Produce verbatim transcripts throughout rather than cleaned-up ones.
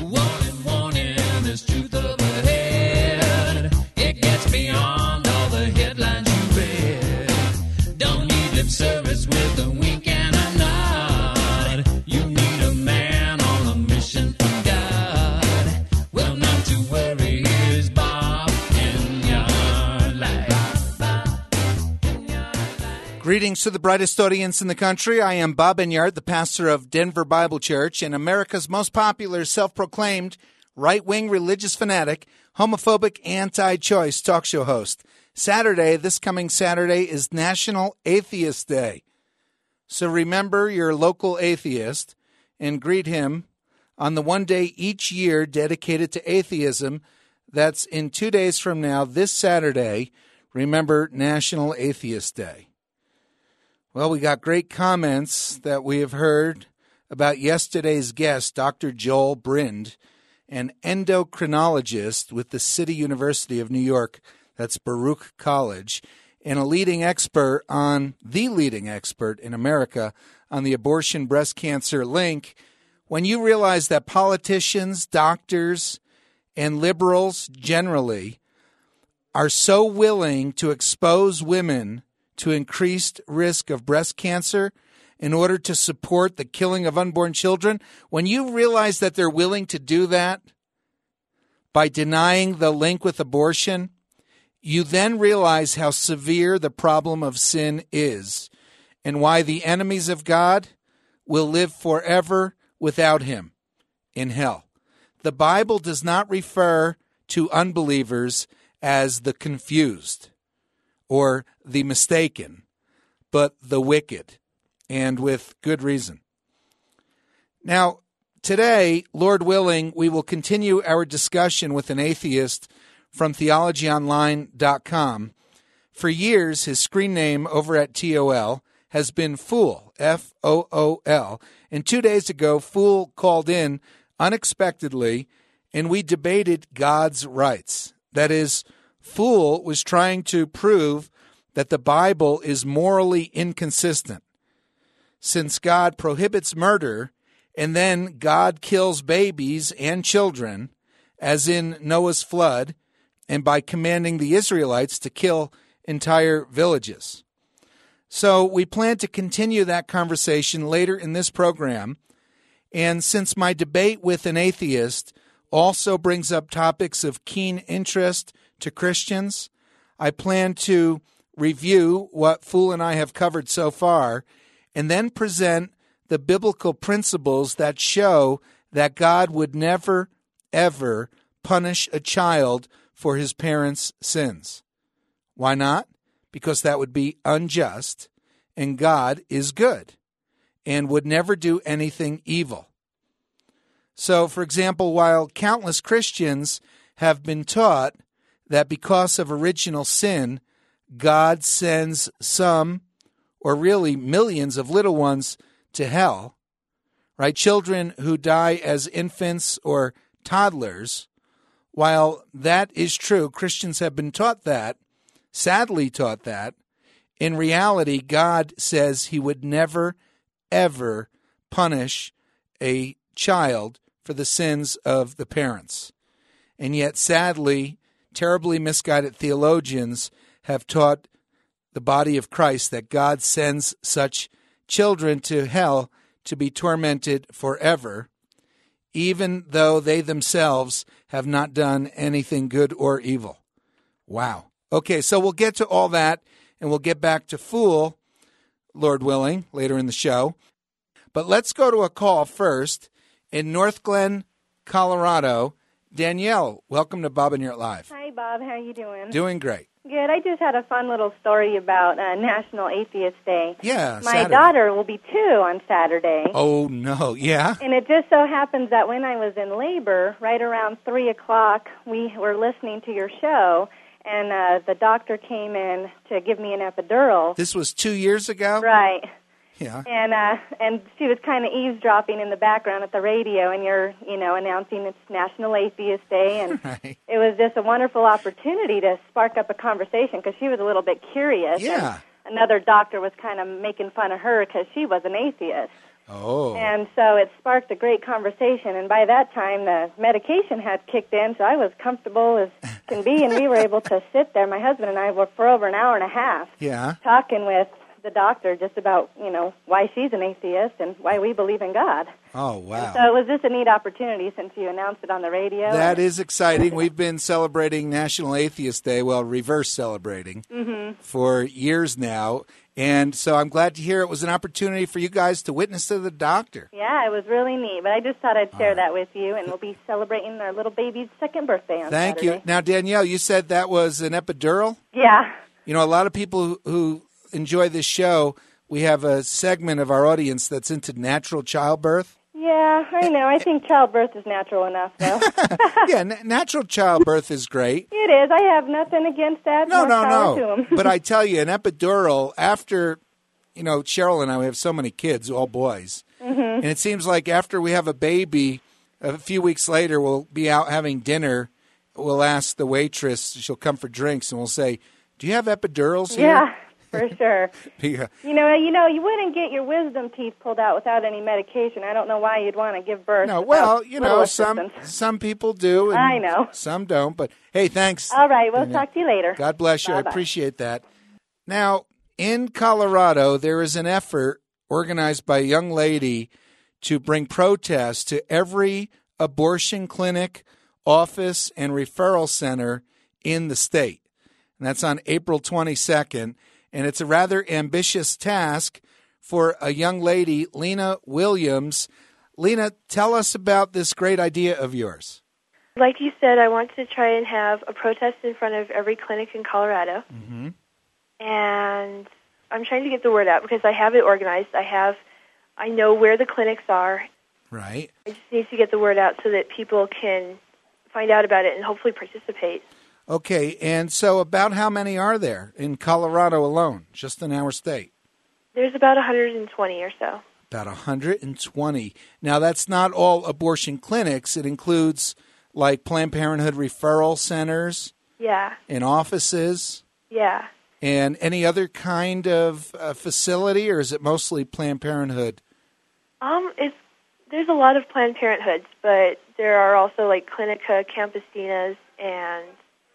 Warning, warning, there's truth up ahead. It gets beyond all the headlines you read. Don't need lip service with a wink and a nod. You need a man on a mission from God. Well, not to worry, here's Bob in your life. Greetings to the brightest audience in the country. I am Bob Enyart, the pastor of Denver Bible Church and America's most popular self-proclaimed right-wing religious fanatic, homophobic, anti-choice talk show host. Saturday, this coming Saturday, is National Atheist Day. So remember your local atheist and greet him on the one day each year dedicated to atheism. That's in two days from now, this Saturday. Remember National Atheist Day. Well, we got great comments that we have heard about yesterday's guest, Doctor Joel Brind, an endocrinologist with the City University of New York, that's Baruch College, and a leading expert on, the leading expert in America on the abortion breast cancer link. When you realize that politicians, doctors, and liberals generally are so willing to expose women to increased risk of breast cancer in order to support the killing of unborn children, when you realize that they're willing to do that by denying the link with abortion, you then realize how severe the problem of sin is and why the enemies of God will live forever without him in hell. The Bible does not refer to unbelievers as the confused or the mistaken, but the wicked, and with good reason. Now, today, Lord willing, we will continue our discussion with an atheist from theology online dot com. For years, his screen name over at T O L has been Fool, F O O L, and two days ago, Fool called in unexpectedly, and we debated God's rights. That is, Fool was trying to prove that the Bible is morally inconsistent. Since God prohibits murder, and then God kills babies and children, as in Noah's flood, and by commanding the Israelites to kill entire villages. So we plan to continue that conversation later in this program, and since my debate with an atheist also brings up topics of keen interest to Christians, I plan to review what Fool and I have covered so far, and then present the biblical principles that show that God would never, ever punish a child for his parents' sins. Why not? Because that would be unjust, and God is good and would never do anything evil. So, for example, while countless Christians have been taught that because of original sin, God sends some, or really millions of little ones to hell, right? Children who die as infants or toddlers. While that is true, Christians have been taught that, sadly taught that. In reality, God says he would never, ever punish a child for the sins of the parents. And yet, sadly, terribly misguided theologians have taught the body of Christ that God sends such children to hell to be tormented forever, even though they themselves have not done anything good or evil. Wow. Okay, so we'll get to all that, and we'll get back to Fool, Lord willing, later in the show. But let's go to a call first in North Glen, Colorado. Danielle, welcome to Bob Enyart Live. Hi, Bob. How are you doing? Doing great. Good. I just had a fun little story about uh, National Atheist Day. Yeah, My Saturday. daughter will be two on Saturday. Oh, no. Yeah? And it just so happens that when I was in labor, right around three o'clock, we were listening to your show, and uh, the doctor came in to give me an epidural. This was two years ago? Right. Yeah. And uh, and she was kind of eavesdropping in the background at the radio, and you're, you know, announcing it's National Atheist Day, and right. It was just a wonderful opportunity to spark up a conversation because she was a little bit curious. Yeah. And another doctor was kind of making fun of her because she was an atheist. Oh. And so it sparked a great conversation, and by that time the medication had kicked in, so I was comfortable as can be, and we were able to sit there, my husband and I, were for over an hour and a half Yeah. talking with the doctor just about, you know, why she's an atheist and why we believe in God. Oh, wow. So it was just a neat opportunity since you announced it on the radio. That is exciting. We've been celebrating National Atheist Day, well, reverse celebrating, Mm-hmm. for years now. And so I'm glad to hear it was an opportunity for you guys to witness to the doctor. Yeah, it was really neat, but I just thought I'd share that with you, and we'll be celebrating our little baby's second birthday on Thank Saturday. you. Now, Danielle, you said that was an epidural? Yeah. You know, a lot of people who, who enjoy this show, we have a segment of our audience that's into natural childbirth. Yeah, I know. I think childbirth is natural enough, though. Yeah, na- natural childbirth is great. It is. I have nothing against that. No, More no, power no. to 'em. But I tell you, an epidural, after, you know, Cheryl and I, we have so many kids, all boys. Mm-hmm. And it seems like after we have a baby, a few weeks later, we'll be out having dinner. We'll ask the waitress, she'll come for drinks, and we'll say, do you have epidurals here? Yeah, for sure. Yeah. You know, you know, you wouldn't get your wisdom teeth pulled out without any medication. I don't know why you'd want to give birth. No, without well, you little know, some assistance. some people do. And I know. Some don't. But, hey, thanks. All right, we'll Danielle. talk to you later. God bless you. Bye-bye. I appreciate that. Now, in Colorado, there is an effort organized by a young lady to bring protests to every abortion clinic, office, and referral center in the state. And that's on April twenty-second. And it's a rather ambitious task for a young lady, Lena Williams. Lena, tell us about this great idea of yours. Like you said, I want to try and have a protest in front of every clinic in Colorado. Mm-hmm. And I'm trying to get the word out because I have it organized. I have, I know where the clinics are. Right. I just need to get the word out so that people can find out about it and hopefully participate. Okay, and so about how many are there in Colorado alone, just in our state? There's about one hundred twenty or so. About one hundred twenty. Now, that's not all abortion clinics. It includes, like, Planned Parenthood referral centers Yeah, and offices yeah. and any other kind of uh, facility, or is it mostly Planned Parenthood? Um, it's there's a lot of Planned Parenthoods, but there are also like Clinica Campesinas and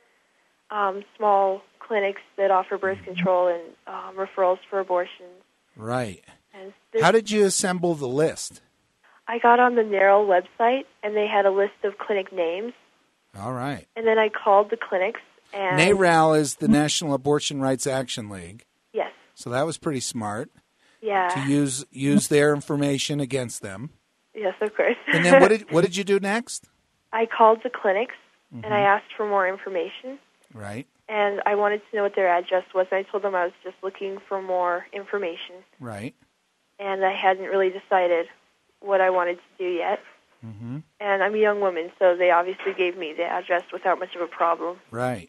um, small clinics that offer birth control and um, referrals for abortions. Right. And there's- How did you assemble the list? I got on the NARAL website, and they had a list of clinic names, All right. and then I called the clinics. And NARAL is the National Abortion Rights Action League, yes, so that was pretty smart yeah, to use use their information against them. yes, of course. And then what did what did you do next? I called the clinics, Mm-hmm. and I asked for more information, Right, and I wanted to know what their address was, and I told them I was just looking for more information, right. and I hadn't really decided what I wanted to do yet. Mm-hmm. And I'm a young woman, so they obviously gave me the address without much of a problem. Right.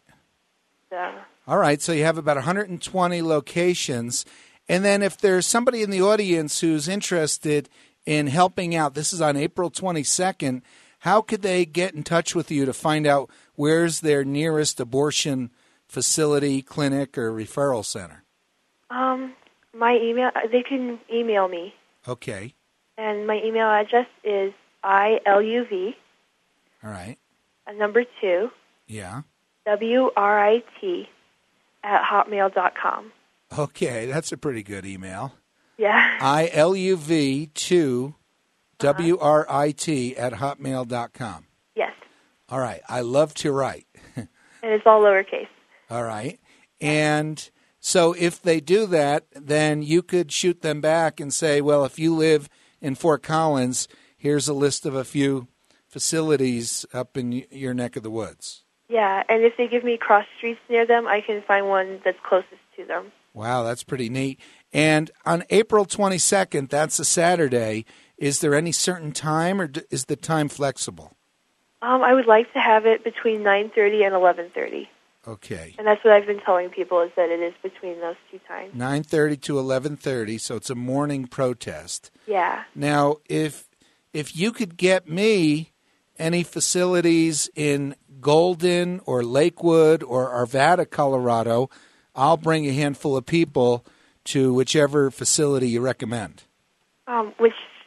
So, All right, so you have about one hundred twenty locations. And then if there's somebody in the audience who's interested in helping out, this is on April twenty-second, how could they get in touch with you to find out where's their nearest abortion facility, clinic, or referral center? um, my email, they can email me, Okay. and my email address is I L U V, All right. a number two, Yeah. W R I T, at hotmail dot com. Okay, that's a pretty good email. Yeah. I L U V two W R I T at hotmail dot com. Yes. All right. I love to write. And it's all lowercase. All right. And so if they do that, then you could shoot them back and say, well, if you live in Fort Collins, here's a list of a few facilities up in y- your neck of the woods. Yeah, and if they give me cross streets near them, I can find one that's closest to them. Wow, that's pretty neat. And on April twenty-second, that's a Saturday, is there any certain time or d- is the time flexible? Um, I would like to have it between nine thirty and eleven thirty. Okay. And that's what I've been telling people is that it is between those two times. nine thirty to eleven thirty, so it's a morning protest. Yeah. Now, if if you could get me any facilities in Golden or Lakewood or Arvada, Colorado, I'll bring a handful of people to whichever facility you recommend. Um, which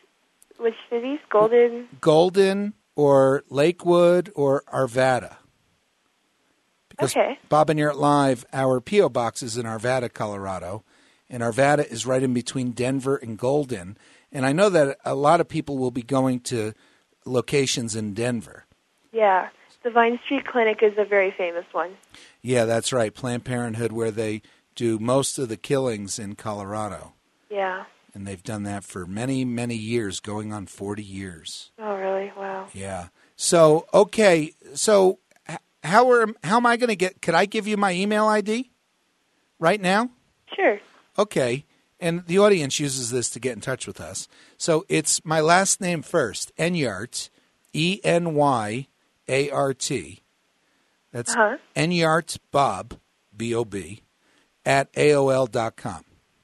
which cities? Golden? Golden or Lakewood or Arvada. Because Okay. Bob and Yurt Live, our P O box is in Arvada, Colorado, and Arvada is right in between Denver and Golden. And I know that a lot of people will be going to locations in Denver. Yeah. The Vine Street Clinic is a very famous one. Yeah, that's right. Planned Parenthood, where they do most of the killings in Colorado. Yeah. And they've done that for many, many years, going on forty years. Oh, really? Wow. Yeah. So, okay. So, h- how are how am I going to get? Could I give you my email I D right now? Sure. Okay. And the audience uses this to get in touch with us. So it's my last name first, Enyart, E N Y A R T. That's Uh-huh. Enyart Bob, B O B, at A O L dot com.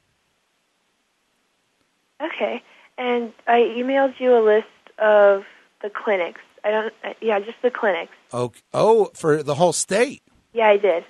Okay. And I emailed you a list of the clinics. I don't, uh, yeah, just the clinics. Oh, oh, for the whole state. Yeah, I did.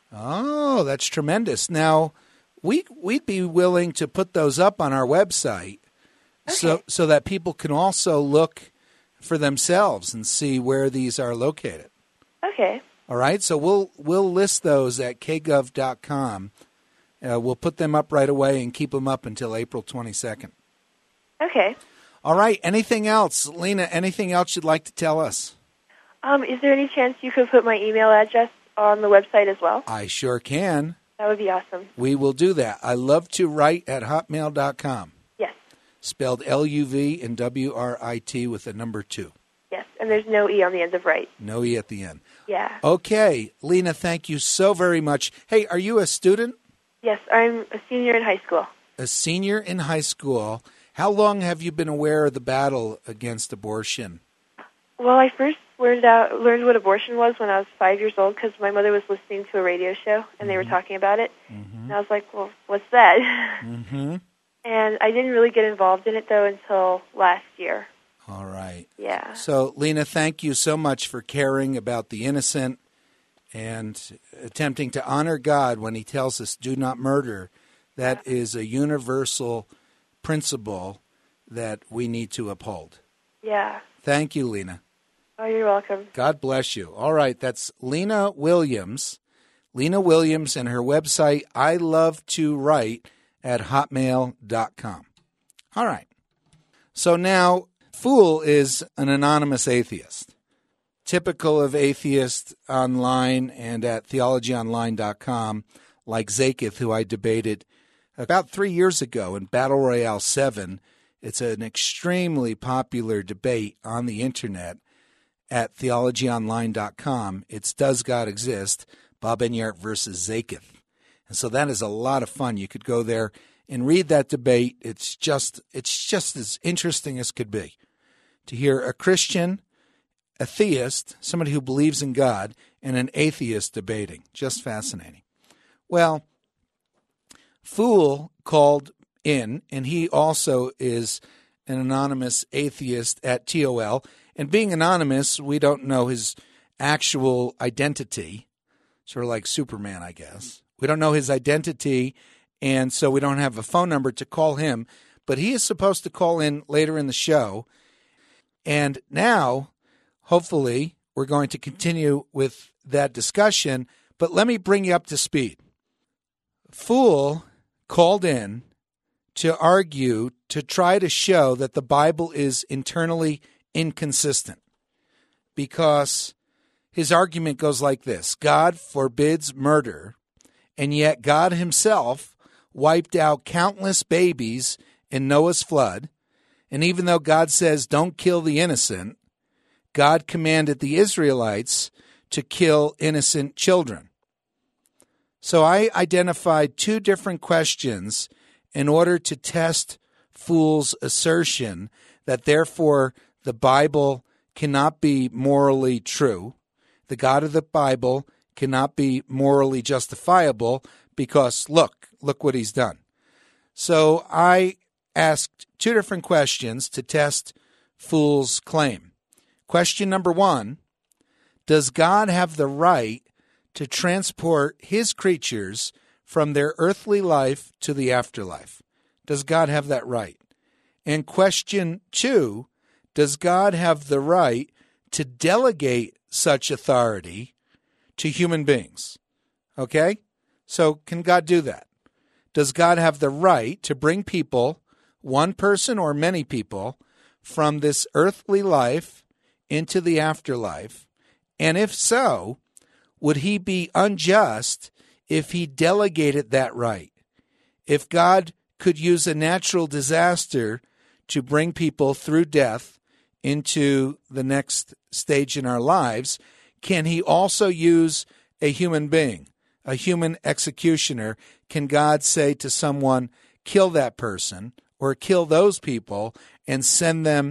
Oh, that's tremendous. Now, we we'd be willing to put those up on our website, so Okay. so that people can also look for themselves and see where these are located. Okay. All right, so we'll we'll list those at k gov dot com. Uh, we'll put them up right away and keep them up until April twenty-second. Okay. All right, anything else? Lena, anything else you'd like to tell us? Um, is there any chance you could put my email address on the website as well? I sure can. That would be awesome. We will do that. I love to write at hotmail dot com. Yes. Spelled L U V and W R I T with a number two. Yes. And there's no E on the end of right. No E at the end. Yeah. Okay. Lena, thank you so very much. Hey, are you a student? Yes, I'm a senior in high school. A senior in high school. How long have you been aware of the battle against abortion? Well, I first learned out learned what abortion was when I was five years old because my mother was listening to a radio show and they were talking about it. Mm-hmm. And I was like, well, what's that? Mm-hmm. And I didn't really get involved in it, though, until last year. All right. Yeah. So, Lena, thank you so much for caring about the innocent and attempting to honor God when he tells us, do not murder. That Yeah. is a universal principle that we need to uphold. Yeah. Thank you, Lena. Oh, you're welcome. God bless you. All right, that's Lena Williams. Lena Williams and her website, I love to write at hotmail dot com. All right. So now, Fool is an anonymous atheist. Typical of atheists online and at theology online dot com, like Zakith, who I debated about three years ago in Battle Royale seven. It's an extremely popular debate on the internet at theology online dot com. It's Does God Exist? Bob Enyart versus Zakith. And so that is a lot of fun. You could go there and read that debate. It's just it's just as interesting as could be to hear a Christian, a theist, somebody who believes in God, and an atheist debating. Just fascinating. Well, Fool called in, and he also is an anonymous atheist at T O L. And being anonymous, we don't know his actual identity, sort of like Superman, I guess. We don't know his identity, and so we don't have a phone number to call him. But he is supposed to call in later in the show. And now, hopefully, we're going to continue with that discussion. But let me bring you up to speed. Fool called in to argue, to try to show that the Bible is internally inconsistent, because his argument goes like this: God forbids murder, and yet God himself wiped out countless babies in Noah's flood, and even though God says don't kill the innocent, God commanded the Israelites to kill innocent children. So I identified two different questions in order to test Fool's assertion that therefore the Bible cannot be morally true. The God of the Bible cannot be morally justifiable because, look, look what he's done. So I asked two different questions to test Fool's claim. Question number one, does God have the right to transport his creatures from their earthly life to the afterlife? Does God have that right? And question two, does God have the right to delegate such authority to human beings? Okay? So can God do that? Does God have the right to bring people, one person or many people, from this earthly life into the afterlife? And if so, would he be unjust if he delegated that right? If God could use a natural disaster to bring people through death into the next stage in our lives, can he also use a human being, a human executioner? Can God say to someone, kill that person or kill those people and send them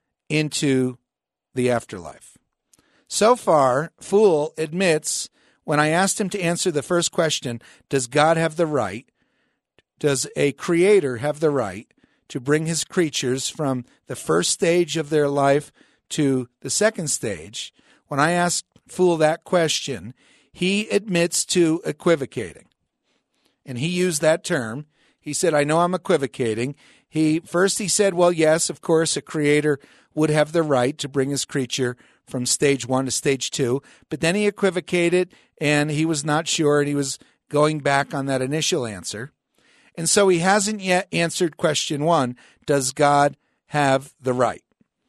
into the afterlife? So far, Fool admits, when I asked him to answer the first question, does God have the right, does a creator have the right to bring his creatures from the first stage of their life to the second stage? When I asked Fool that question, he admits to equivocating. And he used that term. He said, I know I'm equivocating. He first he said, well, yes, of course, a creator would have the right to bring his creature from stage one to stage two. But then he equivocated, and he was not sure, and he was going back on that initial answer. And so he hasn't yet answered question one, does God have the right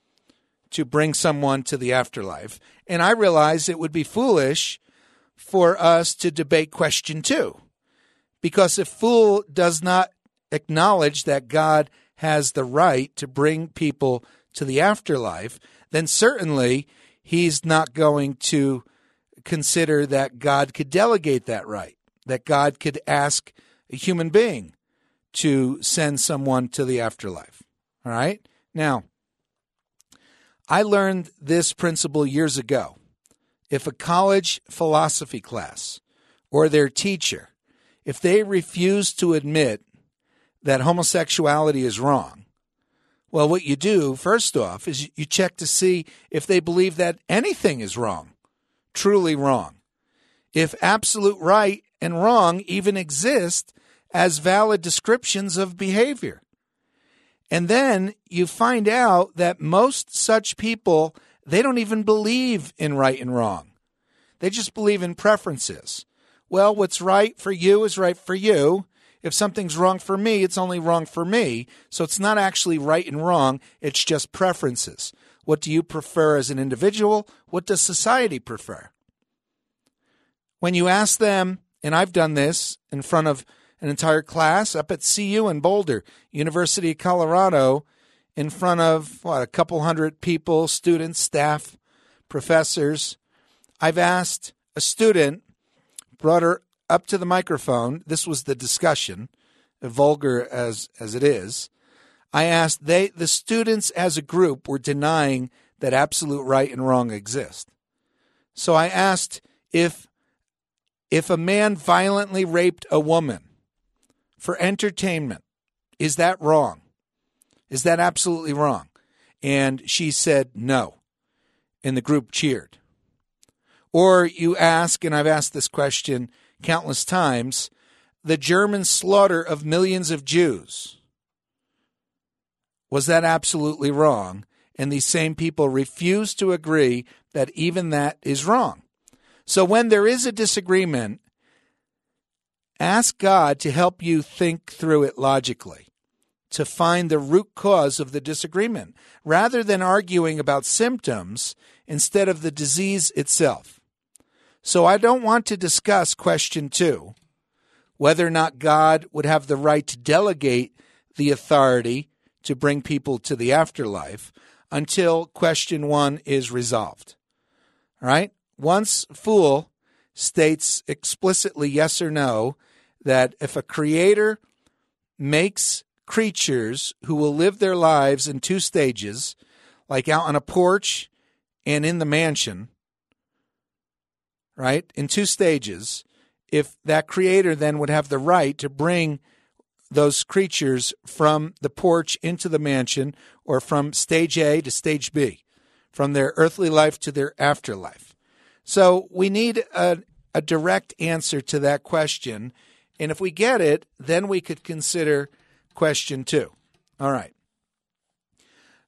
to bring someone to the afterlife? And I realize it would be foolish for us to debate question two, because if Fool does not acknowledge that God has the right to bring people to the afterlife, then certainly he's not going to consider that God could delegate that right, that God could ask a human being to send someone to the afterlife. All right? Now, I learned this principle years ago. If a college philosophy class or their teacher, if they refuse to admit that homosexuality is wrong, well, what you do, first off, is you check to see if they believe that anything is wrong, truly wrong. If absolute right and wrong even exist as valid descriptions of behavior. And then you find out that most such people, they don't even believe in right and wrong. They just believe in preferences. Well, what's right for you is right for you. If something's wrong for me, it's only wrong for me. So it's not actually right and wrong. It's just preferences. What do you prefer as an individual? What does society prefer? When you ask them, and I've done this in front of an entire class up at C U in Boulder, University of Colorado, in front of, what, a couple hundred people, students, staff, professors. I've asked a student, brought her up to the microphone. This was the discussion, vulgar as, as it is. I asked, they the students as a group were denying that absolute right and wrong exist. So I asked if if a man violently raped a woman for entertainment, is that wrong? Is that absolutely wrong? And she said no, and the group cheered. Or you ask, and I've asked this question countless times, the German slaughter of millions of Jews, was that absolutely wrong? And these same people refuse to agree that even that is wrong. So when there is a disagreement, ask God to help you think through it logically, to find the root cause of the disagreement, rather than arguing about symptoms instead of the disease itself. So I don't want to discuss question two, whether or not God would have the right to delegate the authority to bring people to the afterlife, until question one is resolved. All right? Once Fool states explicitly yes or no that if a creator makes creatures who will live their lives in two stages, like out on a porch and in the mansion, right, in two stages, if that creator then would have the right to bring those creatures from the porch into the mansion, or from stage A to stage B, from their earthly life to their afterlife. So we need a, a direct answer to that question. And if we get it, then we could consider question two. All right.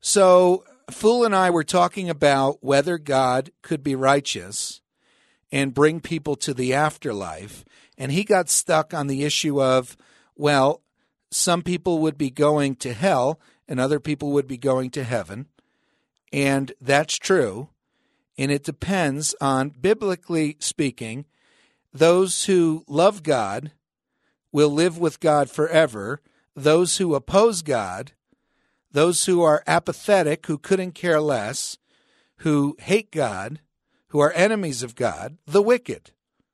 So Fool and I were talking about whether God could be righteous and bring people to the afterlife, and he got stuck on the issue of, well, some people would be going to hell and other people would be going to heaven, and that's true, and it depends on, biblically speaking, those who love God will live with God forever. Those who oppose God, those who are apathetic, who couldn't care less, who hate God, who are enemies of God, the wicked,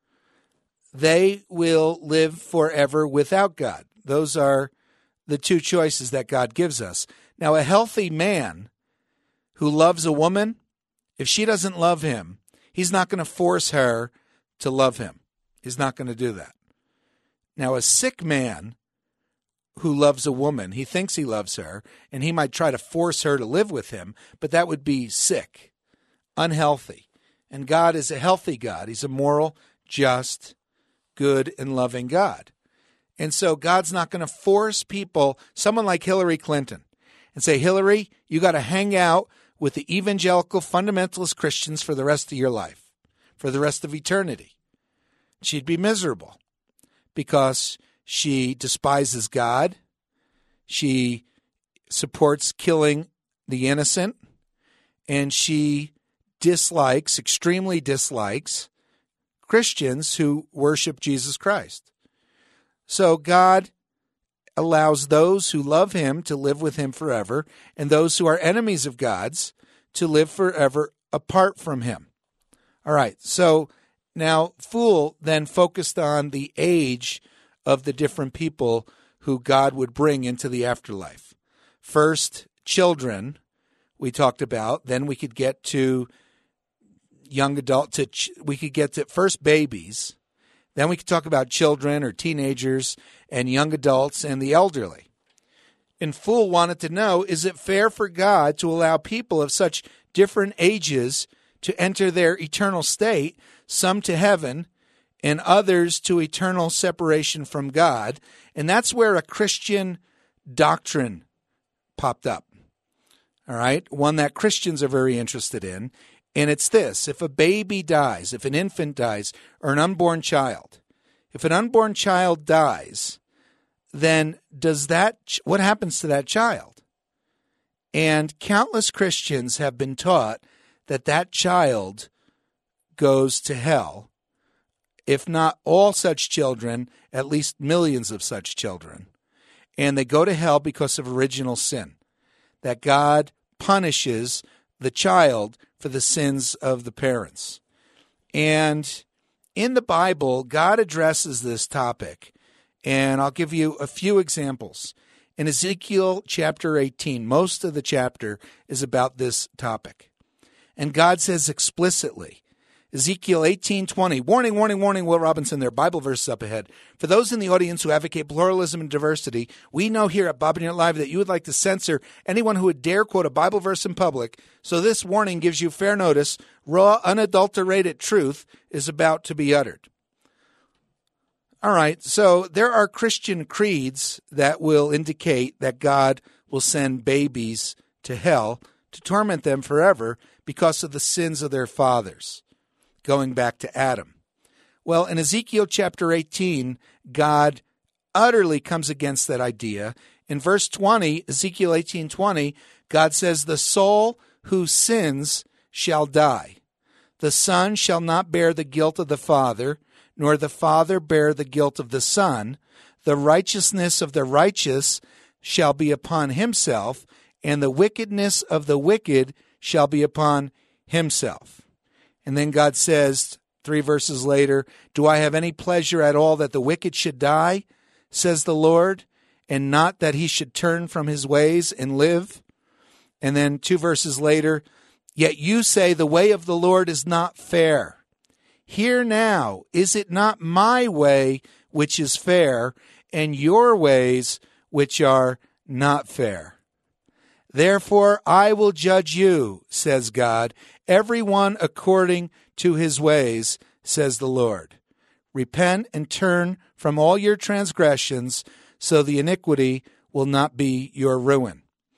they will live forever without God. Those are the two choices that God gives us. Now, a healthy man who loves a woman, if she doesn't love him, he's not going to force her to love him. He's not going to do that. Now, a sick man who loves a woman, he thinks he loves her, and he might try to force her to live with him, but that would be sick, unhealthy. And God is a healthy God. He's a moral, just, good, and loving God. And so God's not going to force people, someone like Hillary Clinton, and say, Hillary, you got to hang out with the evangelical fundamentalist Christians for the rest of your life, for the rest of eternity. She'd be miserable because she despises God. She supports killing the innocent, and she dislikes, extremely dislikes, Christians who worship Jesus Christ. So God allows those who love him to live with him forever, and those who are enemies of God's to live forever apart from him. All right, so now Fool then focused on the age of the different people who God would bring into the afterlife. First, children, we talked about. Then we could get to young adult, to ch- we could get to first babies. Then we could talk about children or teenagers and young adults and the elderly. And Fool wanted to know, is it fair for God to allow people of such different ages to enter their eternal state, some to heaven and others to eternal separation from God? And that's where a Christian doctrine popped up, all right, one that Christians are very interested in. And it's this: if a baby dies, if an infant dies, or an unborn child, if an unborn child dies, then does that, what happens to that child? And countless Christians have been taught that that child goes to hell. If not all such children, at least millions of such children. And they go to hell because of original sin, that God punishes the child for the sins of the parents. And in the Bible, God addresses this topic, and I'll give you a few examples. In Ezekiel chapter eighteen, most of the chapter is about this topic. And God says explicitly, Ezekiel eighteen twenty, warning, warning, warning, Will Robinson, there are Bible verses up ahead. For those in the audience who advocate pluralism and diversity, we know here at Bob and Yurt Live that you would like to censor anyone who would dare quote a Bible verse in public. So this warning gives you fair notice. Raw, unadulterated truth is about to be uttered. All right, so there are Christian creeds that will indicate that God will send babies to hell to torment them forever because of the sins of their fathers, going back to Adam. Well, in Ezekiel chapter eighteen, God utterly comes against that idea. In verse twenty, Ezekiel eighteen twenty, God says, the soul who sins shall die. The son shall not bear the guilt of the father, nor the father bear the guilt of the son. The righteousness of the righteous shall be upon himself, and the wickedness of the wicked shall be upon himself. And then God says, three verses later, do I have any pleasure at all that the wicked should die, says the Lord, and not that he should turn from his ways and live? And then two verses later, yet you say the way of the Lord is not fair. Hear now, is it not my way which is fair, and your ways which are not fair? Therefore I will judge you, says God, everyone according to his ways, says the Lord. Repent and turn from all your transgressions, so the iniquity will not be your ruin.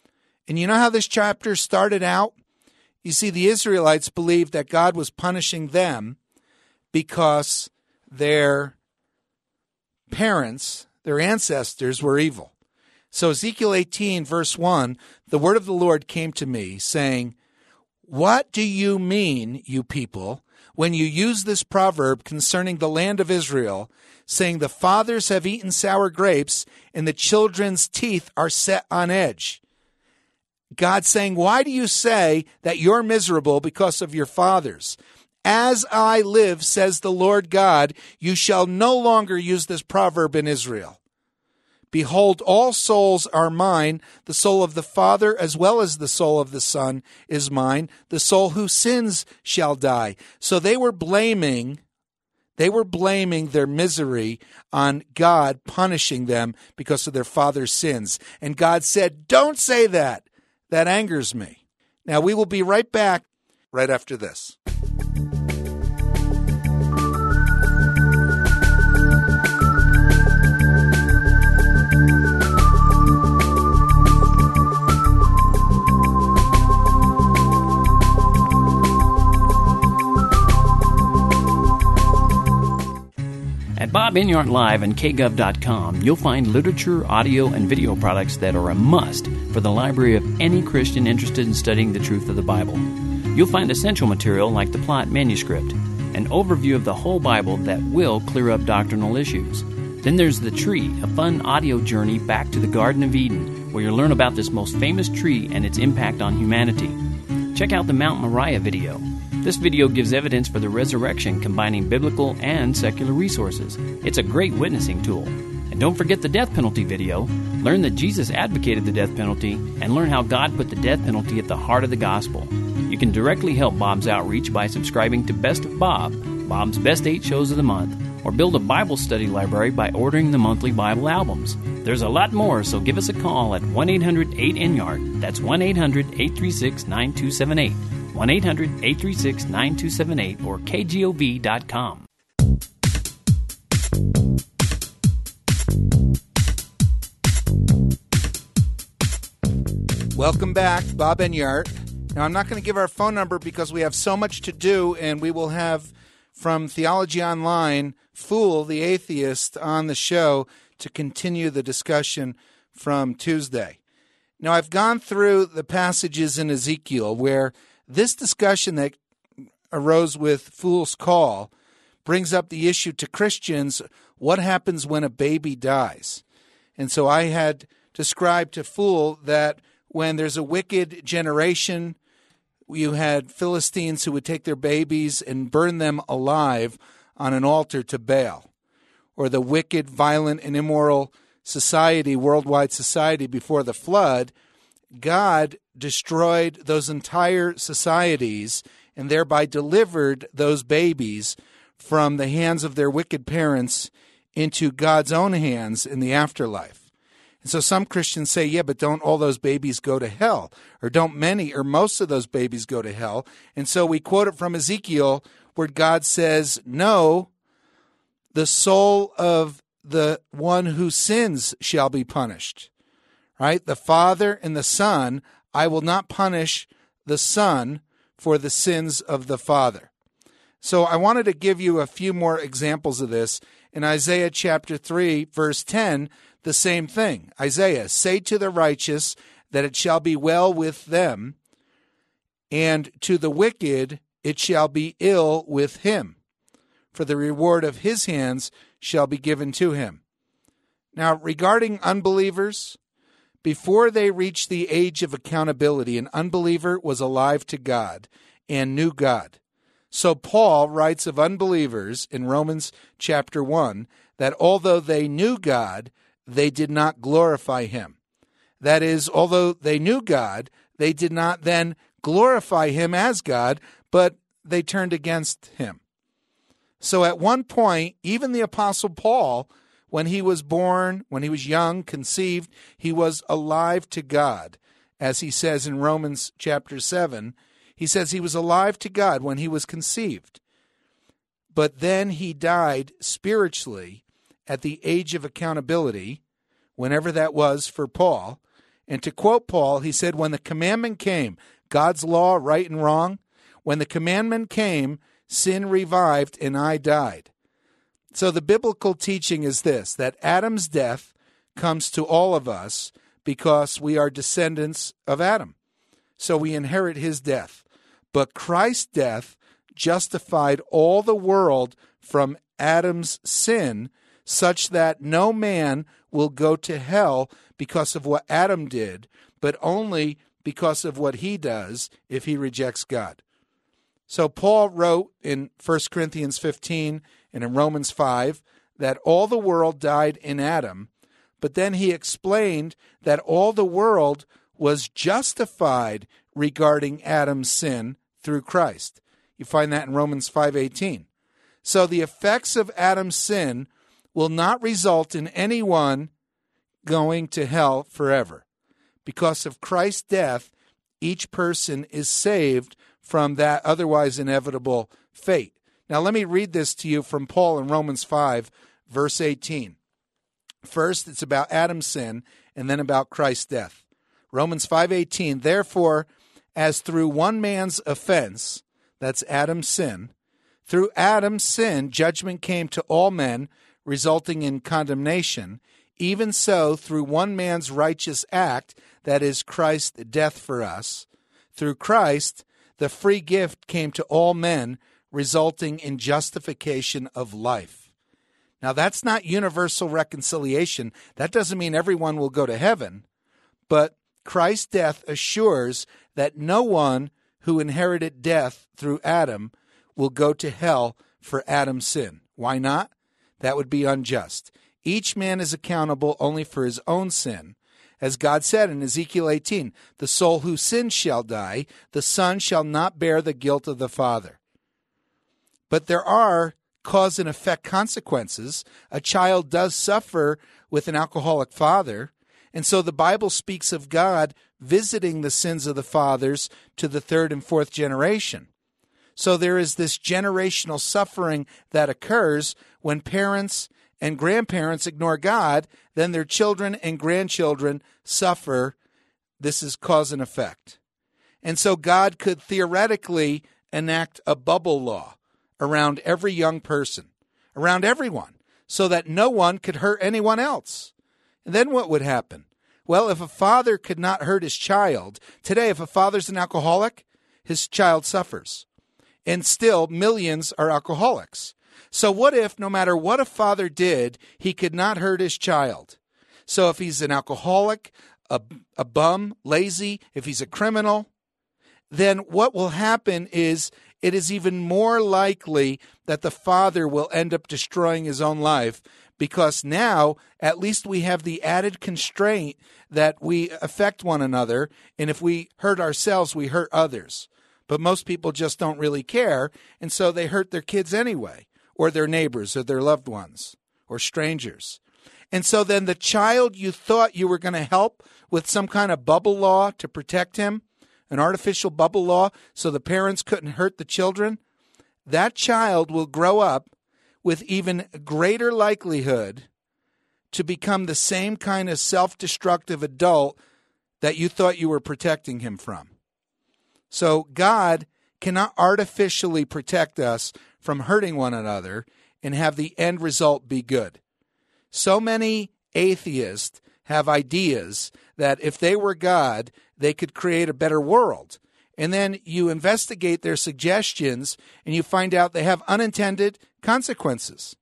And you know how this chapter started out? You see, the Israelites believed that God was punishing them because their parents, their ancestors, were evil. So Ezekiel eighteen, verse one, the word of the Lord came to me, saying, "What do you mean, you people, when you use this proverb concerning the land of Israel, saying the fathers have eaten sour grapes and the children's teeth are set on edge?" God saying, why do you say that you're miserable because of your fathers? As I live, says the Lord God, you shall no longer use this proverb in Israel. Behold, all souls are mine. The soul of the Father as well as the soul of the Son is mine. The soul who sins shall die. So they were blaming, they were blaming their misery on God punishing them because of their father's sins. And God said, don't say that. That angers me. Now, we will be right back right after this. At Bob Enyart Live and K Gov dot com, you'll find literature, audio, and video products that are a must for the library of any Christian interested in studying the truth of the Bible. You'll find essential material like the Plot manuscript, an overview of the whole Bible that will clear up doctrinal issues. Then there's The Tree, a fun audio journey back to the Garden of Eden, where you'll learn about this most famous tree and its impact on humanity. Check out the Mount Moriah video. This video gives evidence for the resurrection, combining biblical and secular resources. It's a great witnessing tool. And don't forget the death penalty video. Learn that Jesus advocated the death penalty and learn how God put the death penalty at the heart of the gospel. You can directly help Bob's outreach by subscribing to Best of Bob, Bob's Best Eight Shows of the Month, or build a Bible study library by ordering the monthly Bible albums. There's a lot more, so give us a call at one eight hundred eight N Y A R D. That's one eight hundred eight three six nine two seven eight. one eight hundred eight three six nine two seven eight or K G O V dot com. Welcome back, Bob Enyart. Now, I'm not going to give our phone number because we have so much to do, and we will have from Theology Online, Fool, the atheist, on the show to continue the discussion from Tuesday. Now, I've gone through the passages in Ezekiel where this discussion that arose with Fool's Call brings up the issue to Christians, what happens when a baby dies? And so I had described to Fool that when there's a wicked generation, you had Philistines who would take their babies and burn them alive on an altar to Baal, or the wicked, violent, and immoral society, worldwide society before the flood. God destroyed those entire societies and thereby delivered those babies from the hands of their wicked parents into God's own hands in the afterlife. And so some Christians say, yeah, but don't all those babies go to hell? Or don't many or most of those babies go to hell? And so we quote it from Ezekiel where God says, no, the soul of the one who sins shall be punished. Right? The Father and the Son, I will not punish the Son for the sins of the Father. So I wanted to give you a few more examples of this. In Isaiah chapter three, verse ten, the same thing. Isaiah, say to the righteous that it shall be well with them, and to the wicked it shall be ill with him, for the reward of his hands shall be given to him. Now, regarding unbelievers, before they reached the age of accountability, an unbeliever was alive to God and knew God. So Paul writes of unbelievers in Romans chapter one that although they knew God, they did not glorify him. That is, although they knew God, they did not then glorify him as God, but they turned against him. So at one point, even the Apostle Paul, when he was born, when he was young, conceived, he was alive to God. As he says in Romans chapter seven, he says he was alive to God when he was conceived. But then he died spiritually at the age of accountability, whenever that was for Paul, And to quote Paul, he said, when the commandment came, God's law, right and wrong, when the commandment came, sin revived and I died. So the biblical teaching is this, that Adam's death comes to all of us because we are descendants of Adam. So we inherit his death. But Christ's death justified all the world from Adam's sin, such that no man will go to hell because of what Adam did, but only because of what he does if he rejects God. So Paul wrote in First Corinthians fifteen and in Romans five that all the world died in Adam, but then he explained that all the world was justified regarding Adam's sin through Christ. You find that in Romans five eighteen. So the effects of Adam's sin will not result in anyone going to hell forever. Because of Christ's death, each person is saved from that otherwise inevitable fate. Now let me read this to you from Paul in Romans five, verse eighteen. First, it's about Adam's sin, and then about Christ's death. Romans five eighteen, therefore, as through one man's offense, that's Adam's sin, through Adam's sin, judgment came to all men, resulting in condemnation. Even so, through one man's righteous act, that is Christ's death for us, through Christ, the free gift came to all men, resulting in justification of life. Now, that's not universal reconciliation. That doesn't mean everyone will go to heaven, but Christ's death assures that no one who inherited death through Adam will go to hell for Adam's sin. Why not? That would be unjust. Each man is accountable only for his own sin. As God said in Ezekiel eighteen, the soul who sins shall die, the son shall not bear the guilt of the father. But there are cause and effect consequences. A child does suffer with an alcoholic father, and so the Bible speaks of God visiting the sins of the fathers to the third and fourth generation. So there is this generational suffering that occurs when parents and grandparents ignore God, then their children and grandchildren suffer. This is cause and effect. And so God could theoretically enact a bubble law around every young person, around everyone, so that no one could hurt anyone else. And then what would happen? Well, if a father could not hurt his child, today if a father's an alcoholic, his child suffers. And still, millions are alcoholics. So what if, no matter what a father did, he could not hurt his child? So if he's an alcoholic, a, a bum, lazy, if he's a criminal, then what will happen is it is even more likely that the father will end up destroying his own life, because now at least we have the added constraint that we affect one another, and if we hurt ourselves, we hurt others. But most people just don't really care, and so they hurt their kids anyway, or their neighbors, or their loved ones, or strangers. And so then the child you thought you were going to help with some kind of bubble law to protect him, an artificial bubble law so the parents couldn't hurt the children, that child will grow up with even greater likelihood to become the same kind of self-destructive adult that you thought you were protecting him from. So God cannot artificially protect us from hurting one another and have the end result be good. So many atheists have ideas that if they were God, they could create a better world. And then you investigate their suggestions and you find out they have unintended consequences.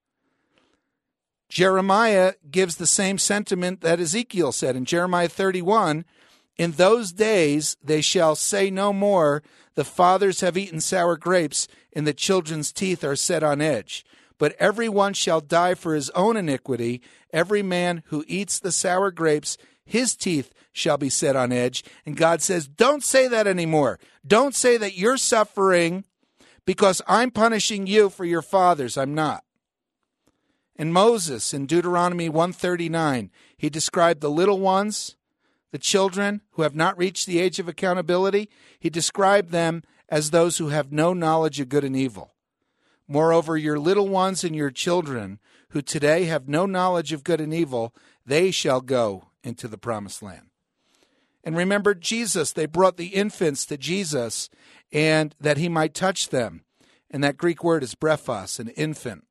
Jeremiah gives the same sentiment that Ezekiel said in Jeremiah thirty-one. In those days they shall say no more, the fathers have eaten sour grapes, and the children's teeth are set on edge. But every one shall die for his own iniquity. Every man who eats the sour grapes, his teeth shall be set on edge. And God says, don't say that anymore. Don't say that you're suffering because I'm punishing you for your fathers. I'm not. And Moses, in Deuteronomy one thirty-nine, he described the little ones, the children who have not reached the age of accountability. He described them as those who have no knowledge of good and evil. Moreover, your little ones and your children who today have no knowledge of good and evil, they shall go into the promised land. And remember Jesus, they brought the infants to Jesus and that he might touch them. And that Greek word is brephos, an infant,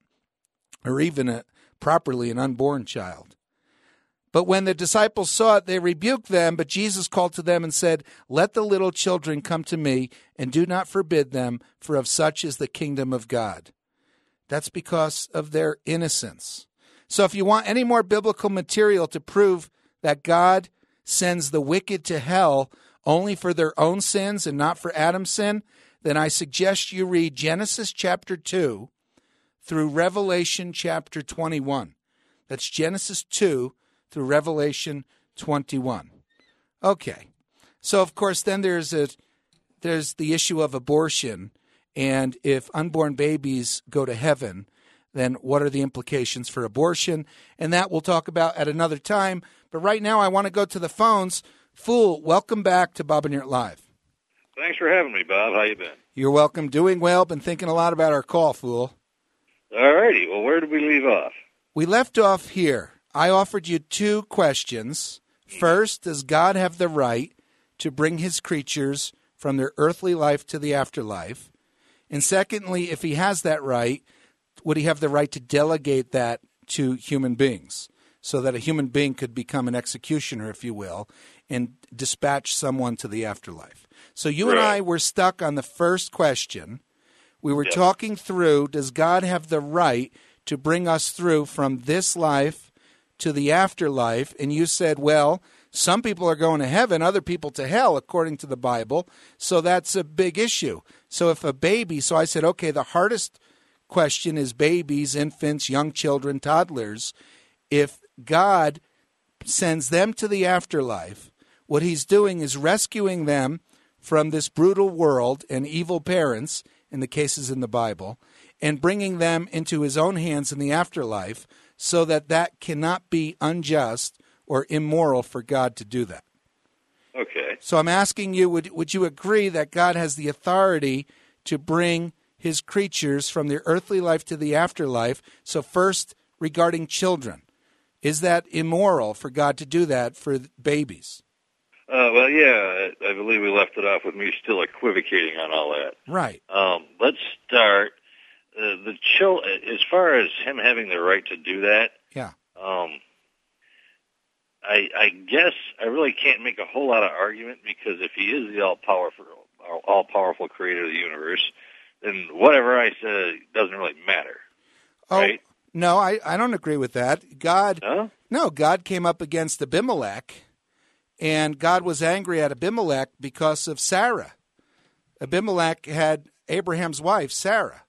or even a, properly an unborn child. But when the disciples saw it, they rebuked them, but Jesus called to them and said, "Let the little children come to me, and do not forbid them, for of such is the kingdom of God." That's because of their innocence. So if you want any more biblical material to prove that God sends the wicked to hell only for their own sins and not for Adam's sin, then I suggest you read Genesis chapter two through Revelation chapter twenty-one. That's Genesis two through Revelation twenty-one. Okay. So, of course, then there's a there's the issue of abortion, and if unborn babies go to heaven, then what are the implications for abortion? And that we'll talk about at another time. But right now I want to go to the phones. Fool, welcome back to Bob and Yurt Live. Thanks for having me, Bob. How you been? You're welcome. Doing well. Been thinking a lot about our call, Fool. All righty. Well, where did we leave off? We left off here. I offered you two questions. First, does God have the right to bring his creatures from their earthly life to the afterlife? And secondly, if he has that right, would he have the right to delegate that to human beings so that a human being could become an executioner, if you will, and dispatch someone to the afterlife? So you right. and I were stuck on the first question. We were yep. talking through, does God have the right to bring us through from this life to the afterlife? And you said, well, some people are going to heaven, other people to hell, according to the Bible. So that's a big issue. So if a baby, so I said, okay, the hardest question is babies, infants, young children, toddlers. If God sends them to the afterlife, what he's doing is rescuing them from this brutal world and evil parents, in the cases in the Bible, and bringing them into his own hands in the afterlife, so that that cannot be unjust or immoral for God to do that. Okay. So I'm asking you, would would you agree that God has the authority to bring his creatures from their earthly life to the afterlife? So first, regarding children, is that immoral for God to do that for babies? Uh, well, yeah, I believe we left it off with me still equivocating on all that. Right. Um, let's start. Uh, the chil- as far as him having the right to do that, yeah. Um, I, I guess I really can't make a whole lot of argument, because if he is the all-powerful, all-powerful creator of the universe, then whatever I say doesn't really matter. Oh, right? No, I, I don't agree with that. God, huh? no, God came up against Abimelech, and God was angry at Abimelech because of Sarah. Abimelech had Abraham's wife, Sarah.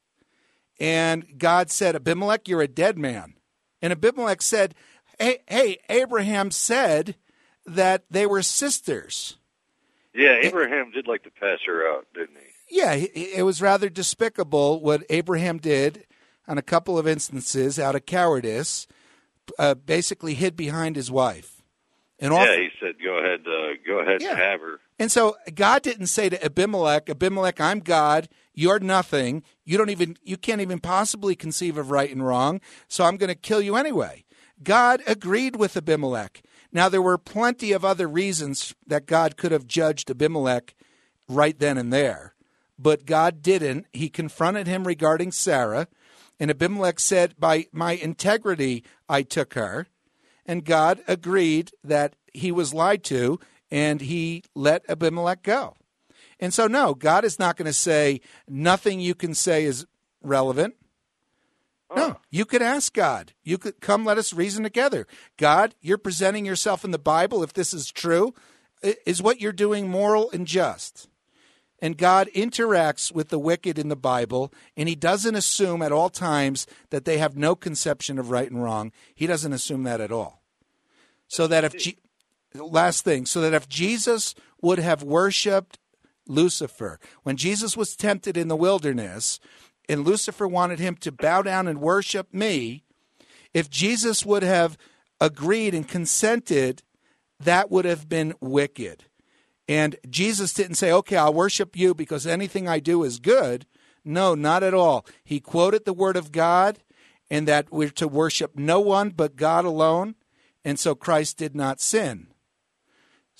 And God said, Abimelech, you're a dead man. And Abimelech said, hey, hey, Abraham said that they were sisters. Yeah, Abraham and, did like to pass her out, didn't he? Yeah, it was rather despicable what Abraham did on a couple of instances out of cowardice, uh, basically hid behind his wife. And yeah, often, he said, go ahead, uh, go ahead yeah. and have her. And so God didn't say to Abimelech, Abimelech, I'm God, you're nothing, you don't even, you can't even possibly conceive of right and wrong, so I'm going to kill you anyway. God agreed with Abimelech. Now, there were plenty of other reasons that God could have judged Abimelech right then and there, but God didn't. He confronted him regarding Sarah, and Abimelech said, by my integrity I took her, and God agreed that he was lied to, and he let Abimelech go. And so, no, God is not going to say nothing you can say is relevant. Oh. No, you could ask God. You could come, let us reason together. God, you're presenting yourself in the Bible. If this is true, is what you're doing moral and just? And God interacts with the wicked in the Bible, and he doesn't assume at all times that they have no conception of right and wrong. He doesn't assume that at all. So that if, G- last thing, so that if Jesus would have worshiped Lucifer, when Jesus was tempted in the wilderness, and Lucifer wanted him to bow down and worship me, if Jesus would have agreed and consented, that would have been wicked. And Jesus didn't say, okay, I'll worship you because anything I do is good. No, not at all. He quoted the word of God, and that we're to worship no one but God alone, and so Christ did not sin.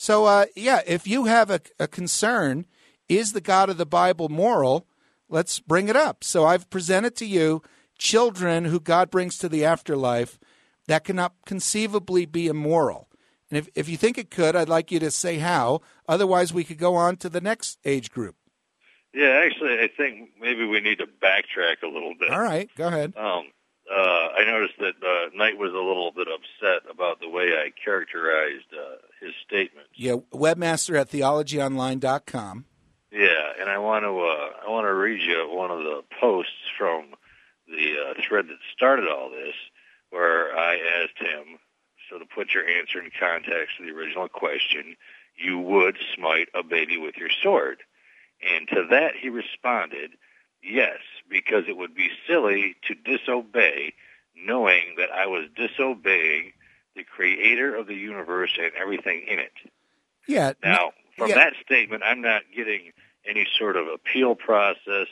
So, uh, yeah, if you have a, a concern, is the God of the Bible moral? Let's bring it up. So I've presented to you children who God brings to the afterlife that cannot conceivably be immoral. And if, if you think it could, I'd like you to say how. Otherwise, we could go on to the next age group. Yeah, actually, I think maybe we need to backtrack a little bit. All right, go ahead. Um, uh, I noticed that uh, Knight was a little bit upset about the way I characterized uh, his statements. Yeah, webmaster at theology online dot com. Yeah, and I want to uh, I want to read you one of the posts from the uh, thread that started all this, where I asked him, so to put your answer in context to the original question, you would smite a baby with your sword. And to that he responded, yes, because it would be silly to disobey, knowing that I was disobeying the creator of the universe and everything in it. Yeah. Now, from yeah. that statement, I'm not getting any sort of appeal process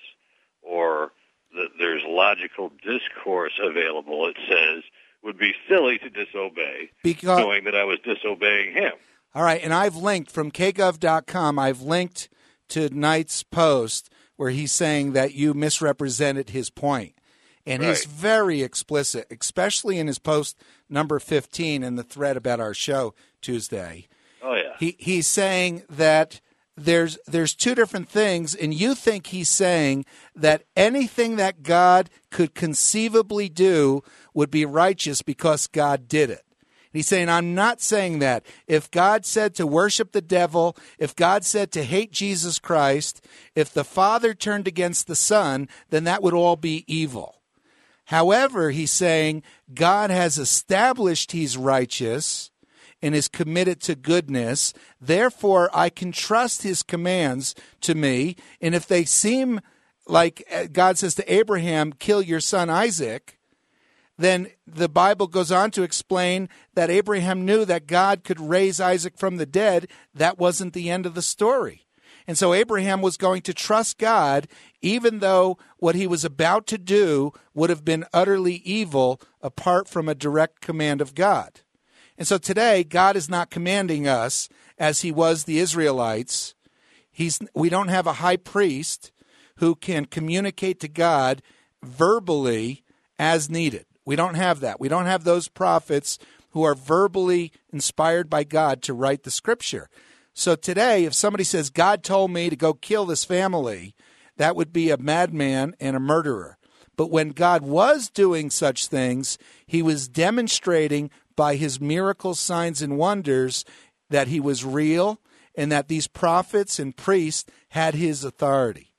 or that there's logical discourse available. It says, would be silly to disobey, because, knowing that I was disobeying him. All right, and I've linked from k gov dot com, I've linked to Knight's post where he's saying that you misrepresented his point. And right. he's very explicit, especially in his post number fifteen in the thread about our show Tuesday. Oh, yeah. He He's saying that there's there's two different things, and you think he's saying that anything that God could conceivably do would be righteous because God did it. He's saying, I'm not saying that. If God said to worship the devil, if God said to hate Jesus Christ, if the Father turned against the Son, then that would all be evil. However, he's saying God has established he's righteous and is committed to goodness. Therefore, I can trust his commands to me. And if they seem like God says to Abraham, kill your son Isaac, then the Bible goes on to explain that Abraham knew that God could raise Isaac from the dead. That wasn't the end of the story. And so Abraham was going to trust God, even though what he was about to do would have been utterly evil apart from a direct command of God. And so today, God is not commanding us as he was the Israelites. He's, we don't have a high priest who can communicate to God verbally as needed. We don't have that. We don't have those prophets who are verbally inspired by God to write the scripture. So today, if somebody says, God told me to go kill this family, that would be a madman and a murderer. But when God was doing such things, he was demonstrating by his miracles, signs, and wonders that he was real and that these prophets and priests had his authority.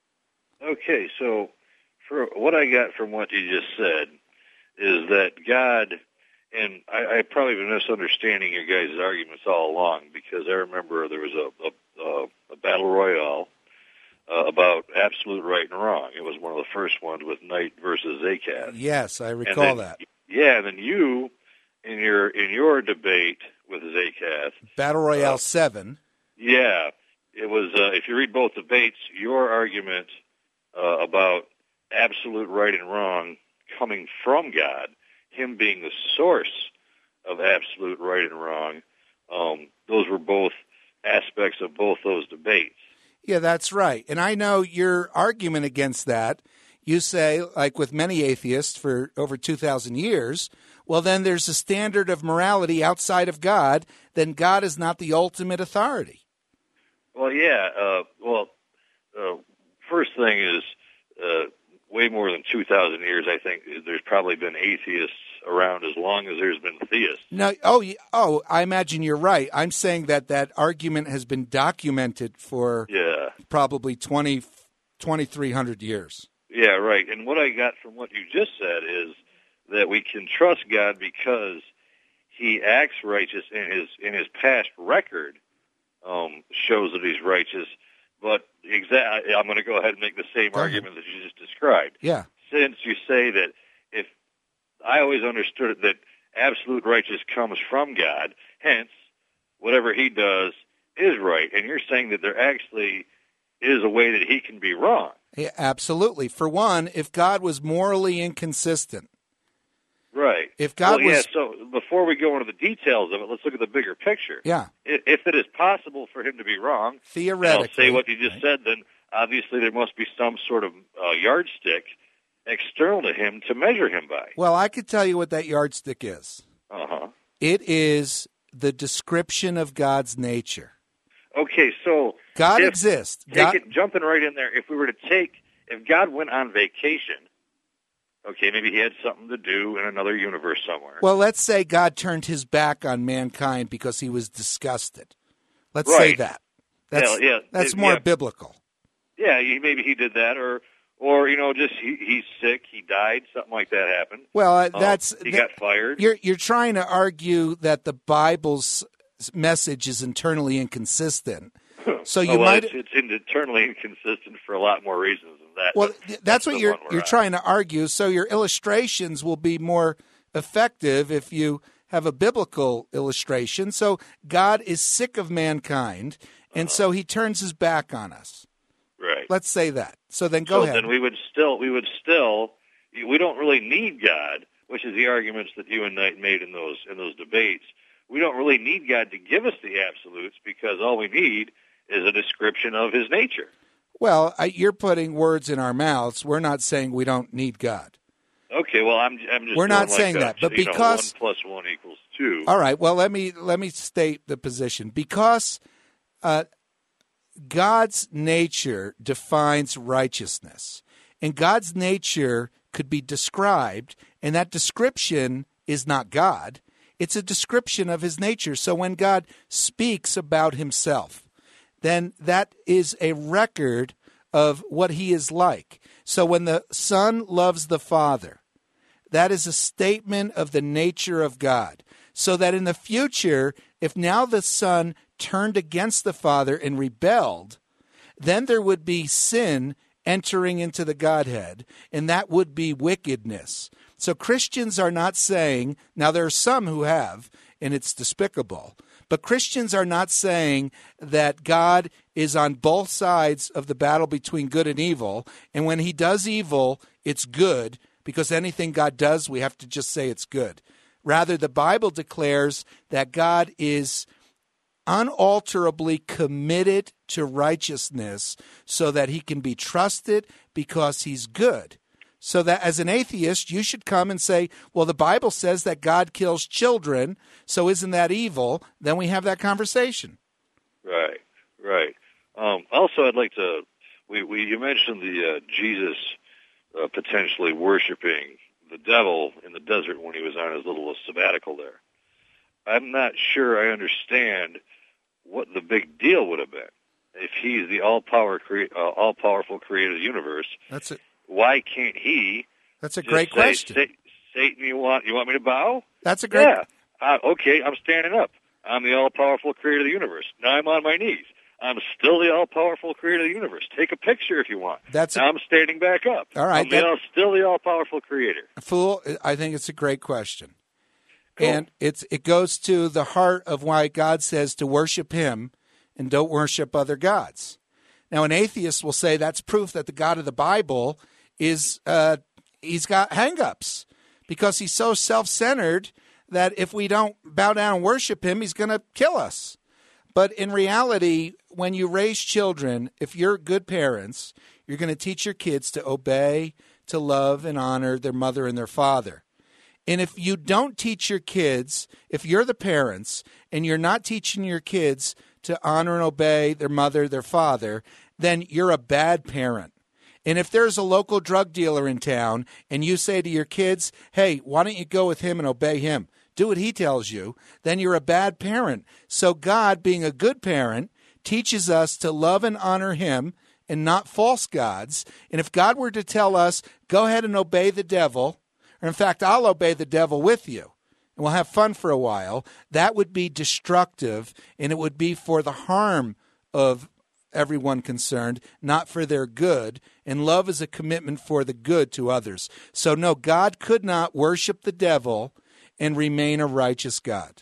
Okay, so for what I got from what you just said is that God, and I, I've probably been misunderstanding your guys' arguments all along, because I remember there was a, a, a battle royale uh, about absolute right and wrong. It was one of the first ones with Knight versus Zacath. Yes, I recall then, that. Yeah, and then you, in your in your debate with Zacath, Battle Royale uh, seven. Yeah, it was. Uh, if you read both debates, your argument uh, about absolute right and wrong coming from God, him being the source of absolute right and wrong, um, those were both aspects of both those debates. Yeah, that's right. And I know your argument against that. You say, like with many atheists for over two thousand years, well, then there's a standard of morality outside of God, then God is not the ultimate authority. Well, yeah. Uh, well, uh, first thing is, uh, way more than two thousand years, I think there's probably been atheists around as long as there's been theists. No, oh, oh, I imagine you're right. I'm saying that that argument has been documented for yeah. probably twenty, twenty-three hundred years. Yeah, right. And what I got from what you just said is that we can trust God because he acts righteous, and his in his past record um, shows that he's righteous. But exactly, I'm going to go ahead and make the same Go argument that you just described. Yeah. Since you say that if I always understood that absolute righteousness comes from God, hence whatever he does is right, and you're saying that there actually is a way that he can be wrong. Yeah, absolutely. For one, if God was morally inconsistent, right, If God well, was... yeah, so before we go into the details of it, let's look at the bigger picture. Yeah. I- If it is possible for him to be wrong, Theoretically. and I'll say what you just right. said, then obviously there must be some sort of uh, yardstick external to him to measure him by. Well, I could tell you what that yardstick is. Uh-huh. It is the description of God's nature. Okay, so... God if, exists. Take God, it, jumping right in there, if we were to take... If God went on vacation, okay, maybe he had something to do in another universe somewhere. well, let's say God turned his back on mankind because he was disgusted. Let's say Right. that. That's, yeah, yeah, that's it- more yeah. biblical. Yeah, he, maybe he did that, or, or you know, just he, he's sick, he died, something like that happened. Well, uh, Um, that's he that- got fired. You're you're trying to argue that the Bible's message is internally inconsistent. So you oh, well, might it's, it's internally inconsistent for a lot more reasons than that. well but th- that's what the you're one we're you're on. trying to argue. So your illustrations will be more effective if you have a biblical illustration. So God is sick of mankind, and Uh-huh. so he turns his back on us. Right. Let's say that. So then go so ahead. then we would still, we would still, we don't really need God, which is the arguments that you and Knight made in those in those debates. We don't really need God to give us the absolutes because all we need is a description of his nature. Well, I, you're putting words in our mouths. We're not saying we don't need God. Okay, well, I'm, I'm just We're not doing saying like a, that, but you know, because- one plus one equals two. All right. Well, let me let me state the position because uh, God's nature defines righteousness, and God's nature could be described, and that description is not God. It's a description of his nature. So when God speaks about himself, then that is a record of what he is like. So when the Son loves the Father, that is a statement of the nature of God. So that in the future, if now the Son turned against the Father and rebelled, then there would be sin entering into the Godhead, and that would be wickedness. So Christians are not saying, now there are some who have, and it's despicable, but Christians are not saying that God is on both sides of the battle between good and evil, and when he does evil, it's good, because anything God does, we have to just say it's good. Rather, the Bible declares that God is unalterably committed to righteousness so that he can be trusted because he's good. So that as an atheist, you should come and say, well, the Bible says that God kills children, so isn't that evil? Then we have that conversation. Right, right. Um, also, I'd like to, we, we you mentioned the uh, Jesus uh, potentially worshiping the devil in the desert when he was on his little sabbatical there. I'm not sure I understand what the big deal would have been if he's the all-power, crea- uh, all-powerful creator of the universe. That's it. Why can't he? That's a just great say, question. Sa- Satan, you want you want me to bow? That's a great. Yeah. Uh, okay, I'm standing up. I'm the all-powerful creator of the universe. Now I'm on my knees. I'm still the all-powerful creator of the universe. Take a picture if you want. That's a- now I'm standing back up. All right, I'm the, that- all- still the all-powerful creator. Fool, I think it's a great question. Cool. And it's it goes to the heart of why God says to worship him and don't worship other gods. Now, an atheist will say that's proof that the God of the Bible is uh, he's got hang-ups because he's so self-centered that if we don't bow down and worship him, he's going to kill us. But in reality, when you raise children, if you're good parents, you're going to teach your kids to obey, to love, and honor their mother and their father. And if you don't teach your kids, if you're the parents and you're not teaching your kids to honor and obey their mother, their father, then you're a bad parent. And if there's a local drug dealer in town and you say to your kids, hey, why don't you go with him and obey him? Do what he tells you, then you're a bad parent. So God, being a good parent, teaches us to love and honor him and not false gods. And if God were to tell us, go ahead and obey the devil, or in fact, I'll obey the devil with you, and we'll have fun for a while, that would be destructive, and it would be for the harm of everyone concerned, not for their good. And love is a commitment for the good to others. So no, God could not worship the devil and remain a righteous God.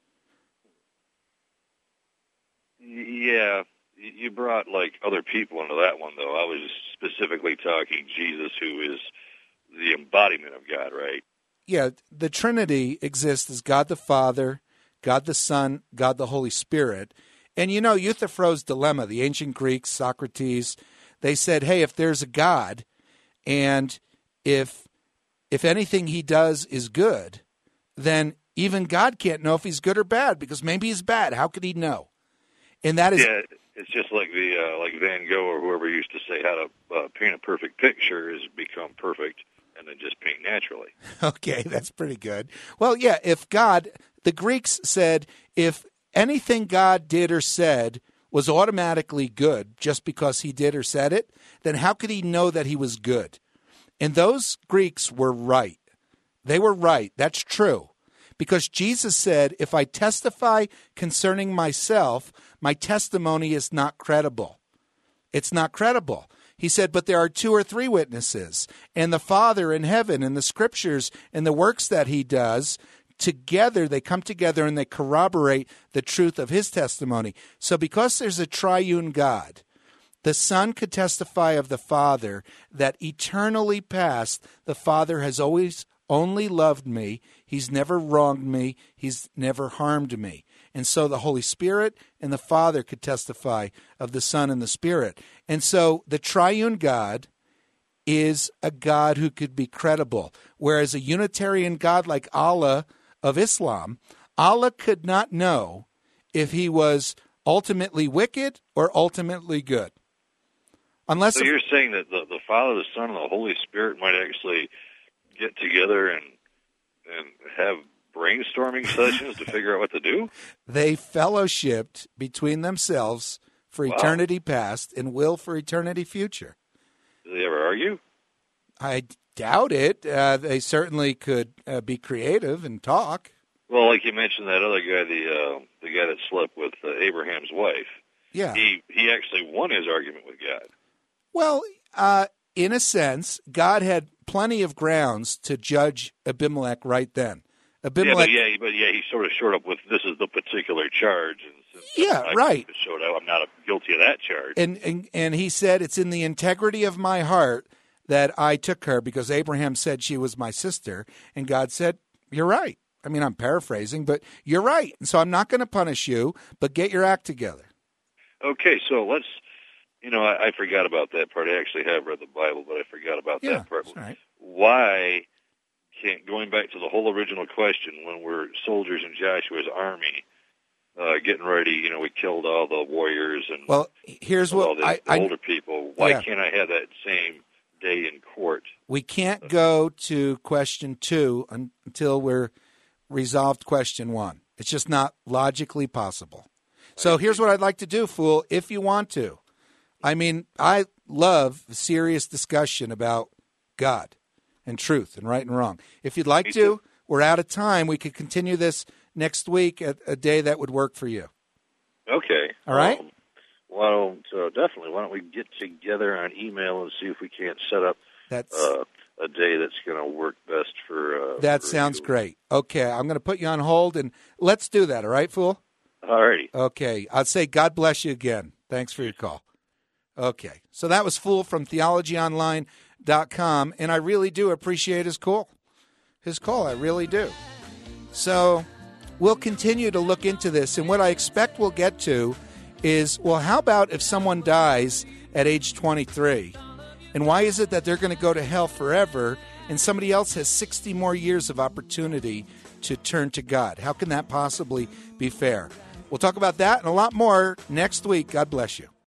Yeah, you brought like other people into that one, though. I was specifically talking Jesus, who is the embodiment of God, right? yeah, the Trinity exists as God the Father, God the Son, God the Holy Spirit. And you know, Euthyphro's dilemma, the ancient Greeks, Socrates, they said, hey, if there's a God, and if if anything he does is good, then even God can't know if he's good or bad, because maybe he's bad. How could he know? And that is... Yeah, it's just like the uh, like Van Gogh or whoever used to say how to uh, paint a perfect picture is become perfect and then just paint naturally. Okay, that's pretty good. Well, yeah, if God, the Greeks said if anything God did or said was automatically good just because he did or said it, then how could he know that he was good? And those Greeks were right. They were right. That's true. Because Jesus said, if I testify concerning myself, my testimony is not credible. It's not credible. He said, but there are two or three witnesses, and the Father in heaven and the Scriptures and the works that he does, together, they come together and they corroborate the truth of his testimony. So because there's a triune God, the Son could testify of the Father that eternally past, the Father has always only loved me. He's never wronged me. He's never harmed me. And so the Holy Spirit and the Father could testify of the Son and the Spirit. And so the triune God is a God who could be credible. Whereas a Unitarian God like Allah of Islam, Allah could not know if he was ultimately wicked or ultimately good. Unless so you're saying that the, the Father, the Son, and the Holy Spirit might actually get together and and have brainstorming sessions to figure out what to do? They fellowshipped between themselves for Wow. eternity past and will for eternity future. Do they ever argue? I doubt it. Uh, they certainly could uh, be creative and talk. Well, like you mentioned, that other guy, the uh, the guy that slept with uh, Abraham's wife, Yeah. he he actually won his argument with God. Well, uh, in a sense, God had plenty of grounds to judge Abimelech right then. Yeah, Abimelech, but yeah, but yeah, he sort of showed up with this is the particular charge, and since Yeah, I right. showed up, I'm not guilty of that charge. and, and and he said, it's in the integrity of my heart that I took her because Abraham said she was my sister, and God said, you're right. I mean, I'm paraphrasing, but you're right. And so I'm not going to punish you, but get your act together. Okay, so let's. You know, I, I forgot about that part. I actually have read the Bible, but I forgot about Yeah, that part. that's right. Why can't, going back to the whole original question, when we're soldiers in Joshua's army, uh, getting ready, you know, we killed all the warriors and Well, here's all what the, I, the I older people. Why yeah. can't I have that same day in court? we can't go to question two un, until we're resolved question one. It's just not logically possible. So here's what I'd like to do, Fool, if you want to. I mean, I love serious discussion about God and truth and right and wrong. If you'd like Me to, too. we're out of time. We could continue this next week at a day that would work for you. Okay. All right. Um, why don't uh, definitely? Why don't we get together on email and see if we can't set up That's uh, a day that's going to work best for. Uh, That for sounds you. great. Okay, I'm going to put you on hold, and let's do that, all right, Fool? All righty. Okay, I'd say God bless you again. Thanks for your call. Okay, so that was Fool from theology online dot com, and I really do appreciate his call. His call, I really do. So we'll continue to look into this, and what I expect we'll get to is, well, how about if someone dies at age twenty-three? And why is it that they're going to go to hell forever, and somebody else has sixty more years of opportunity to turn to God? How can that possibly be fair? We'll talk about that and a lot more next week. God bless you.